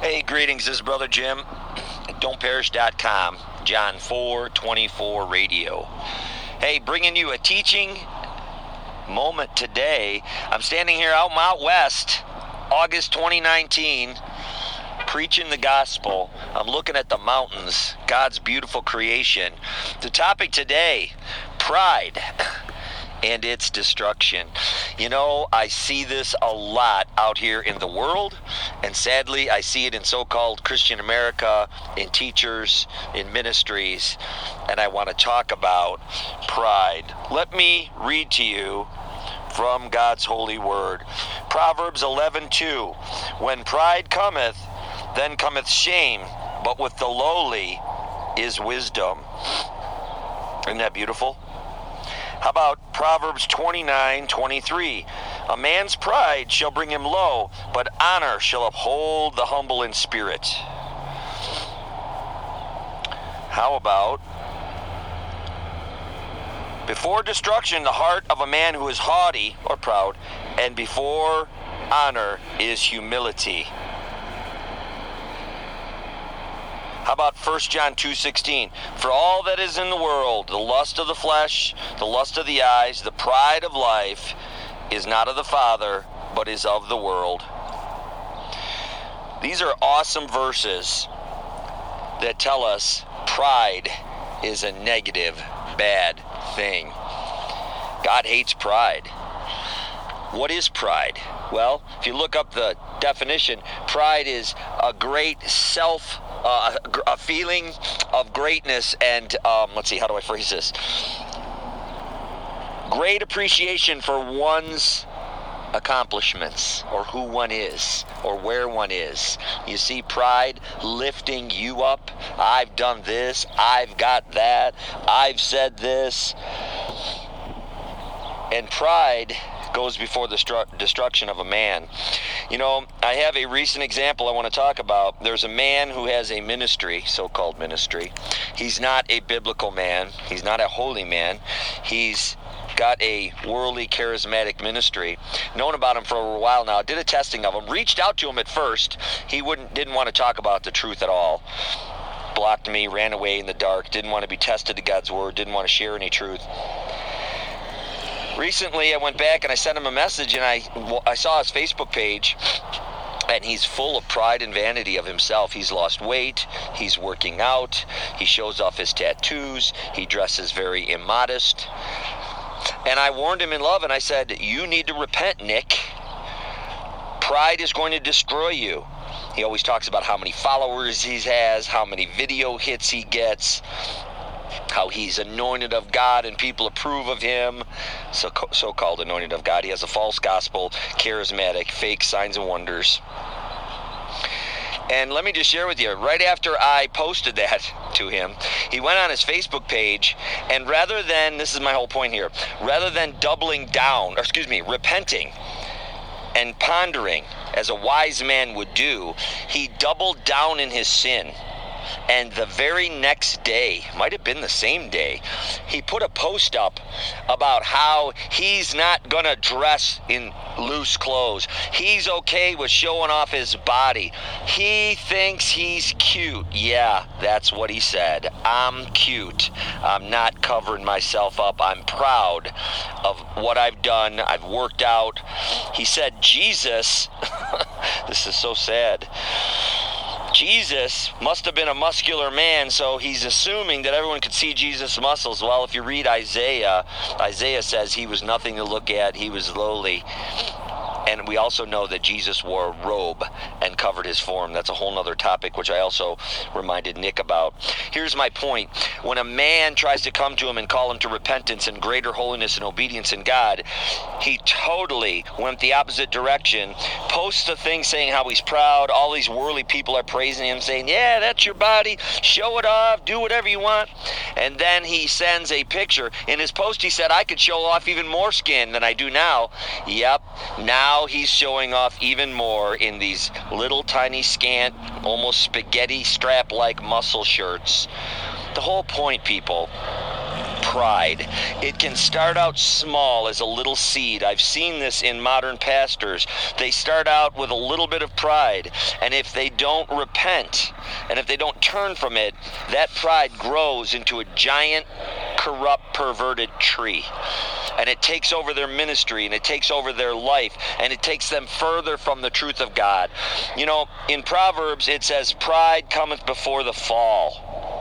Hey, greetings. This is Brother Jim at don'tperish.com, John 4:24 radio. Hey, bringing you a teaching moment today. I'm standing here out west, August 2019, preaching the gospel. I'm looking at the mountains, God's beautiful creation. The topic today, pride and its destruction. You know, I see this a lot out here in the world, and sadly I see it in so-called Christian America, in teachers, in ministries, and I want to talk about pride. Let me read to you from God's holy word. Proverbs 11:2. When pride cometh, then cometh shame, but with the lowly is wisdom. Isn't that beautiful? How about Proverbs 29:23? A man's pride shall bring him low, but honor shall uphold the humble in spirit. How about before destruction the heart of a man who is haughty or proud, and before honor is humility. How about 1 John 2:16? For all that is in the world, the lust of the flesh, the lust of the eyes, the pride of life, is not of the Father, but is of the world. These are awesome verses that tell us pride is a negative, bad thing. God hates pride. What is pride? Well, if you look up the definition, pride is a great a feeling of greatness and, let's see, how do I phrase this? Great appreciation for one's accomplishments, or who one is, or where one is. You see pride lifting you up. I've done this, I've got that, I've said this. And pride goes before the destruction of a man. You know, I have a recent example I want to talk about. There's a man who has a ministry, so-called ministry. He's not a biblical man. He's not a holy man. He's got a worldly charismatic ministry. Known about him for a while now. Did a testing of him. Reached out to him at first. He didn't want to talk about the truth at all. Blocked me, ran away in the dark. Didn't want to be tested to God's word. Didn't want to share any truth. Recently, I went back and I sent him a message, and I saw his Facebook page, and he's full of pride and vanity of himself. He's lost weight. He's working out. He shows off his tattoos. He dresses very immodest. And I warned him in love, and I said, you need to repent, Nick. Pride is going to destroy you. He always talks about how many followers he has, how many video hits he gets, how he's anointed of God and people approve of him, so-called anointed of God. He has a false gospel, charismatic, fake signs and wonders. And let me just share with you, right after I posted that to him, he went on his Facebook page, and rather than, this is my whole point here, rather than repenting and pondering as a wise man would do, he doubled down in his sin. And the very next day, might have been the same day, he put a post up about how he's not going to dress in loose clothes. He's okay with showing off his body. He thinks he's cute. Yeah, that's what he said. I'm cute. I'm not covering myself up. I'm proud of what I've done. I've worked out. He said Jesus, this is so sad, Jesus must have been a muscular man, so he's assuming that everyone could see Jesus' muscles. Well, if you read Isaiah says he was nothing to look at. He was lowly. And we also know that Jesus wore a robe and covered his form. That's a whole nother topic, which I also reminded Nick about. Here's my point. When a man tries to come to him and call him to repentance and greater holiness and obedience in God, he totally went the opposite direction, posts a thing saying how he's proud. All these worldly people are praising him, saying, yeah, that's your body. Show it off. Do whatever you want. And then he sends a picture. In his post, he said, I could show off even more skin than I do now. Yep. Now he's showing off even more in these little tiny scant, almost spaghetti strap-like muscle shirts. The whole point, people, pride. It can start out small as a little seed. I've seen this in modern pastors. They start out with a little bit of pride, and if they don't repent, and if they don't turn from it, that pride grows into a giant, corrupt, perverted tree. And it takes over their ministry, and it takes over their life, and it takes them further from the truth of God. You know, in Proverbs it says, pride cometh before the fall.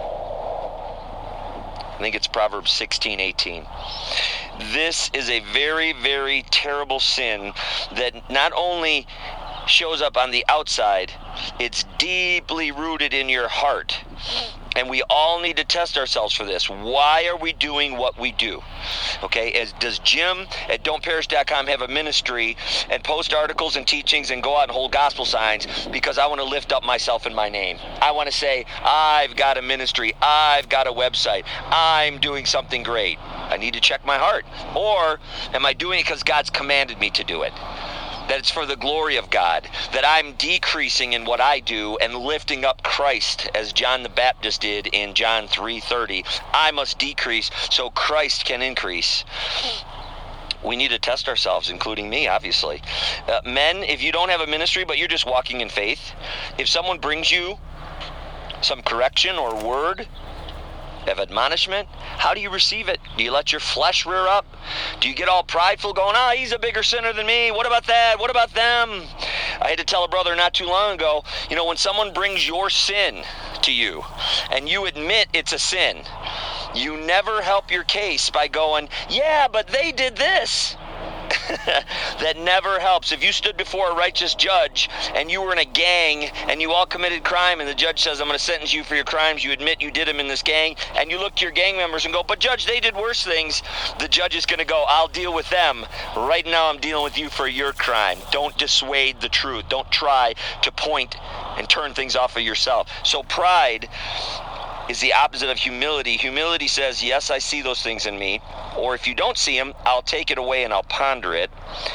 I think it's Proverbs 16:18. This is a very, very terrible sin that not only shows up on the outside, it's deeply rooted in your heart. And we all need to test ourselves for this. Why are we doing what we do? Okay, does Jim at don'tperish.com have a ministry and post articles and teachings and go out and hold gospel signs because I want to lift up myself and my name? I want to say, I've got a ministry, I've got a website, I'm doing something great. I need to check my heart. Or am I doing it because God's commanded me to do it? That it's for the glory of God, that I'm decreasing in what I do and lifting up Christ as John the Baptist did in John 3:30. I must decrease so Christ can increase. We need to test ourselves, including me, obviously. Men, if you don't have a ministry but you're just walking in faith, if someone brings you some correction or word of admonishment, how do you receive it? Do you let your flesh rear up? Do you get all prideful going, he's a bigger sinner than me, what about that, what about them? I had to tell a brother not too long ago, when someone brings your sin to you and you admit it's a sin, you never help your case by going, yeah, but they did this. That never helps. If you stood before a righteous judge and you were in a gang and you all committed crime and the judge says, I'm going to sentence you for your crimes, you admit you did them in this gang, and you look to your gang members and go, but judge, they did worse things, the judge is going to go, I'll deal with them. Right now I'm dealing with you for your crime. Don't dissuade the truth. Don't try to point and turn things off of yourself. So pride is the opposite of humility. Humility says, yes, I see those things in me. Or if you don't see them, I'll take it away and I'll ponder it.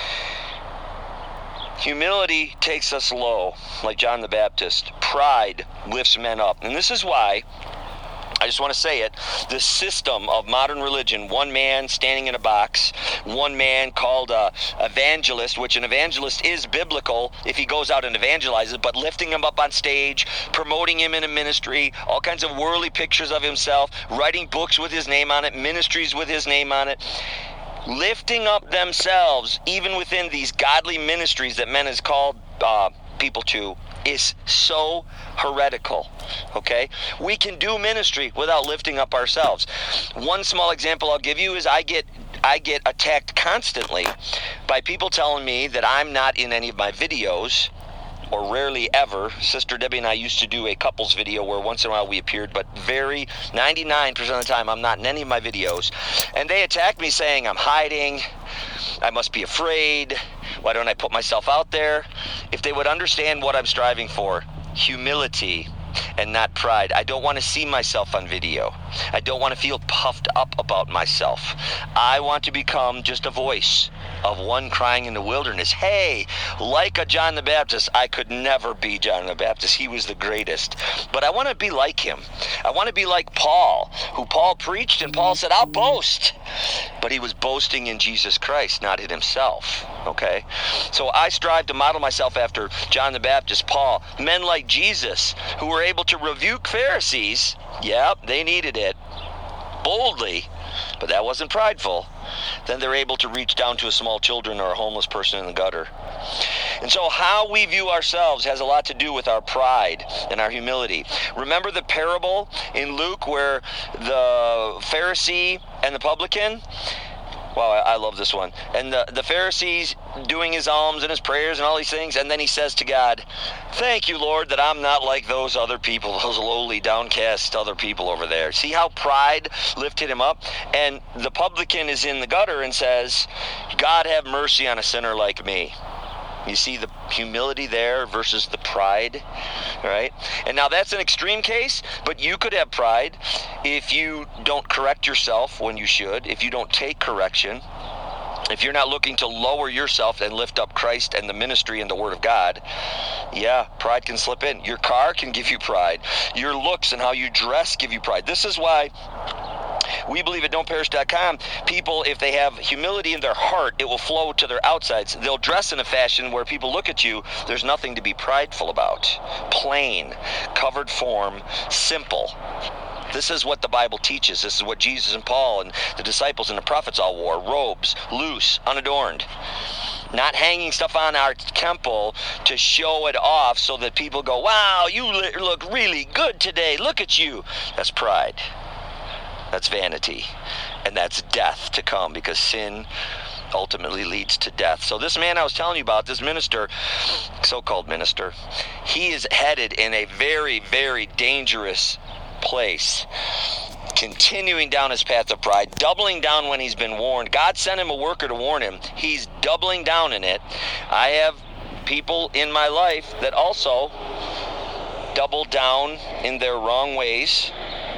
Humility takes us low, like John the Baptist. Pride lifts men up. And this is why, I just want to say it, the system of modern religion, one man standing in a box, one man called an evangelist, which an evangelist is biblical if he goes out and evangelizes, but lifting him up on stage, promoting him in a ministry, all kinds of worldly pictures of himself, writing books with his name on it, ministries with his name on it, lifting up themselves, even within these godly ministries that men has called people to, is so heretical. Okay, we can do ministry without lifting up ourselves. One small example I'll give you is I get attacked constantly by people telling me that I'm not in any of my videos, or rarely ever. Sister Debbie and I used to do a couples video where once in a while we appeared, but 99% of the time I'm not in any of my videos. And they attack me saying I'm hiding, I must be afraid, why don't I put myself out there? If they would understand what I'm striving for, humility and not pride. I don't want to see myself on video. I don't want to feel puffed up about myself. I want to become just a voice of one crying in the wilderness. Hey, like a John the Baptist, I could never be John the Baptist. He was the greatest. But I want to be like him. I want to be like Paul, who Paul preached, and Paul said, I'll boast. But he was boasting in Jesus Christ, not in himself. Okay? So I strive to model myself after John the Baptist, Paul, men like Jesus, who were able to rebuke Pharisees. Yep, they needed it. Boldly, but that wasn't prideful. Then they're able to reach down to a small children or a homeless person in the gutter. And so how we view ourselves has a lot to do with our pride and our humility. Remember the parable in Luke where the Pharisee and the publican? Wow, I love this one. And the Pharisee's doing his alms and his prayers and all these things, and then he says to God, thank you, Lord, that I'm not like those other people, those lowly, downcast other people over there. See how pride lifted him up? And the publican is in the gutter and says, God, have mercy on a sinner like me. You see the humility there versus the pride, right? And now that's an extreme case, but you could have pride if you don't correct yourself when you should, if you don't take correction, if you're not looking to lower yourself and lift up Christ and the ministry and the Word of God. Yeah, pride can slip in. Your car can give you pride. Your looks and how you dress give you pride. This is why We believe at don'tperish.com, people, if they have humility in their heart, it will flow to their outsides. They'll dress in a fashion where people look at you, there's nothing to be prideful about. Plain, covered form, simple. This is what the Bible teaches. This is what Jesus and Paul and the disciples and the prophets all wore. Robes, loose, unadorned. Not hanging stuff on our temple to show it off so that people go, wow, you look really good today. Look at you. That's pride. That's vanity. And that's death to come, because sin ultimately leads to death. So this man I was telling you about, this minister, so-called minister, he is headed in a very, very dangerous place, continuing down his path of pride, doubling down when he's been warned. God sent him a worker to warn him. He's doubling down in it. I have people in my life that also double down in their wrong ways,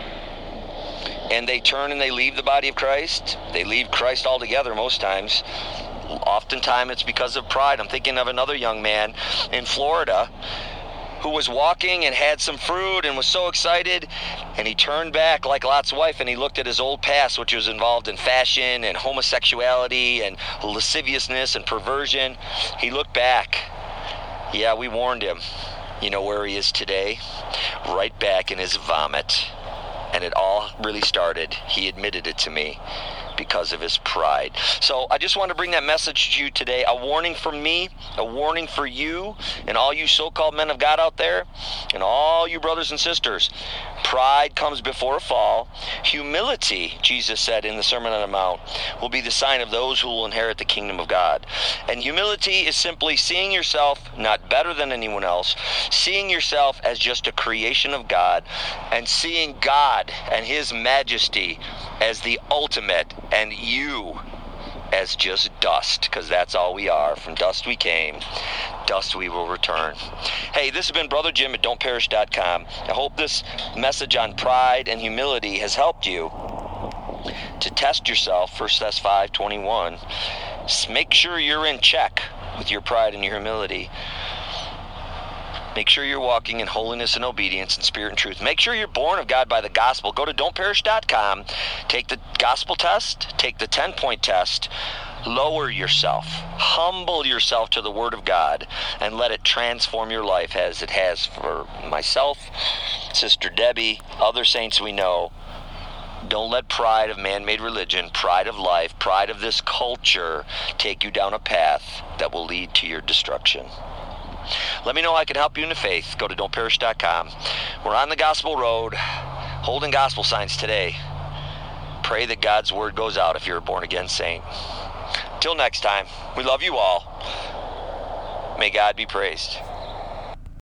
and they turn and they leave the body of Christ. They leave Christ altogether most times. Oftentimes it's because of pride. I'm thinking of another young man in Florida who was walking and had some fruit and was so excited, and he turned back like Lot's wife, and he looked at his old past, which was involved in fashion and homosexuality and lasciviousness and perversion. He looked back. Yeah, we warned him. You know where he is today? Right back in his vomit. And it all really started, he admitted it to me, because of his pride. So I just want to bring that message to you today. A warning from me, a warning for you and all you so-called men of God out there, and all you brothers and sisters. Pride comes before a fall. Humility, Jesus said in the Sermon on the Mount, will be the sign of those who will inherit the kingdom of God. And humility is simply seeing yourself not better than anyone else, seeing yourself as just a creation of God, and seeing God and his majesty as the ultimate, and you as just dust, because that's all we are. From dust we came, dust we will return. Hey, this has been Brother Jim at don'tperish.com. I hope this message on pride and humility has helped you to test yourself. 1 Thess 5:21. Make sure you're in check with your pride and your humility. Make sure you're walking in holiness and obedience and spirit and truth. Make sure you're born of God by the gospel. Go to don'tperish.com. Take the gospel test. Take the 10-point test. Lower yourself. Humble yourself to the Word of God, and let it transform your life as it has for myself, Sister Debbie, other saints we know. Don't let pride of man-made religion, pride of life, pride of this culture take you down a path that will lead to your destruction. Let me know how I can help you in the faith. Go to don'tperish.com. We're on the gospel road, holding gospel signs today. Pray that God's word goes out if you're a born-again saint. Till next time, we love you all. May God be praised.